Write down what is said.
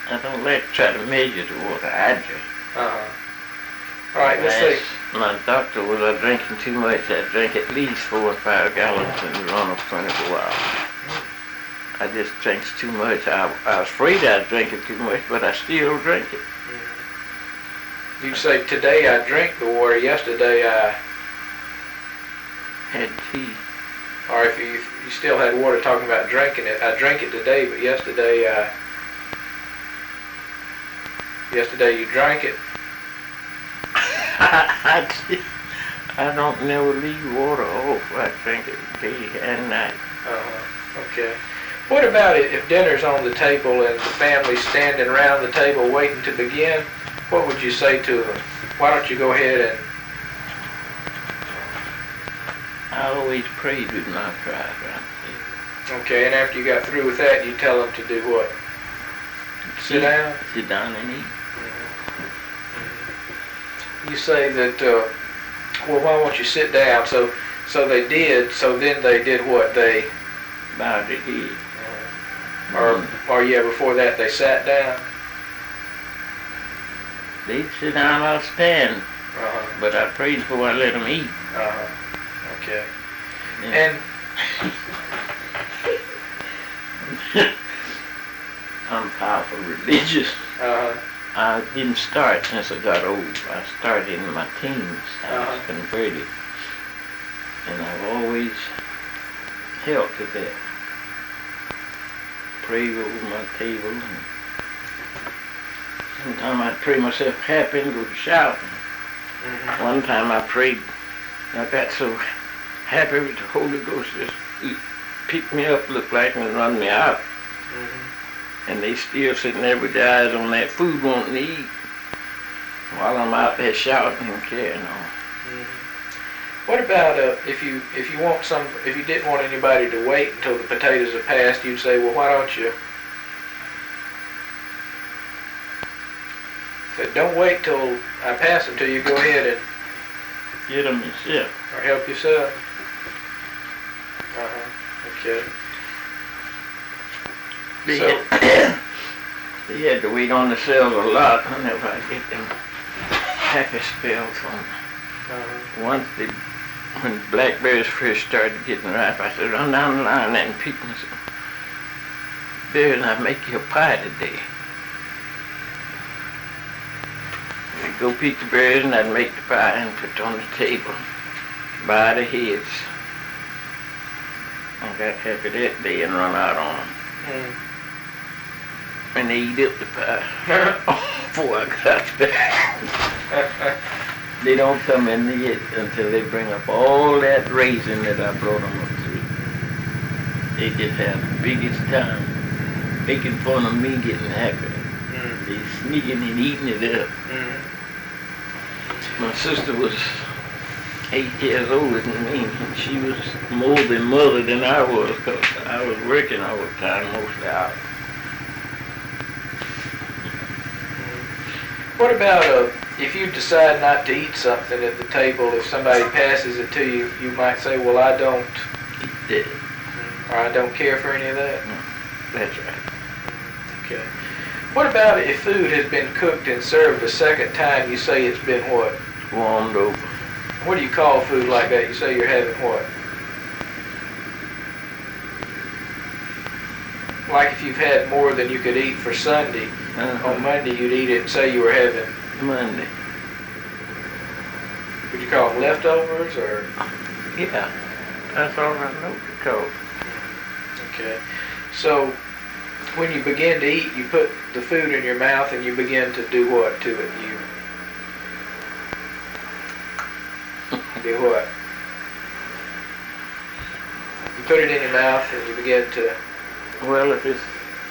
I don't like to try to measure the water I drink. All right, let's see. My doctor was I drinking too much. I drank at least 4 or 5 gallons in the run of 24 hours. I just drinks too much. I was afraid I was drinking too much, but I still drink it. You say today I drink the water. Yesterday I had tea. Or if you still had water, talking about drinking it, I drank it today, but yesterday you drank it. I don't never leave water off. I drink it day and night. Okay. What about it if dinner's on the table and the family's standing around the table waiting to begin? What would you say to them? Why don't you go ahead and... I always prayed with my tribe around the table. Okay, and after you got through with that, you tell them to do what? Sit down? Sit down and eat. You say that, well, why won't you sit down? So they did, so then they did what? They bowed their head. Or yeah, before that they sat down? They'd sit down or stand, but I prayed before I let them eat. Okay. Yeah. And I'm powerful religious. I didn't start since I got old. I started in my teens. I was converted. And I've always held to that. Pray over my table. And sometimes I'd pray myself happy and go to shouting. One time I prayed, I got so happy with the Holy Ghost just picked me up, looked like, and run me out. And they still sitting there with their eyes on that food wanting to eat while I'm out there shouting and carrying on. What about if you didn't want anybody to wait until the potatoes are passed, you'd say, well, why don't you? So don't wait till I pass them till you go ahead and get them yourself or help yourself. Okay. They had to wait on themselves a lot whenever I get them happy spells on them. Once when blackberries first started getting ripe, I said, run down the line and pick me some berries and I'll make you a pie today. We'd go pick the berries and I'd make the pie and put it on the table by the heads. I got happy that day and run out on them. And they eat up the pie before I got there. They don't come in yet until they bring up all that raisin that I brought them up through. They just have the biggest time making fun of me getting happy. They sneaking and eating it up. My sister was 8 years older than me, and she was more than mother than I was, because I was working all the time, mostly out. What about if you decide not to eat something at the table, if somebody passes it to you, you might say, well, I don't eat that. Or I don't care for any of that? That's right. Okay. What about if food has been cooked and served a second time, you say it's been what? Warmed over. What do you call food like that? You say you're having what? Like if you've had more than you could eat for Sunday, on Monday you'd eat it and say you were having... Monday. Would you call them leftovers, or...? Yeah, that's all I know to call. Okay. So, when you begin to eat, you put the food in your mouth and you begin to do what to it? You do what? You put it in your mouth and you begin to... Well, if it's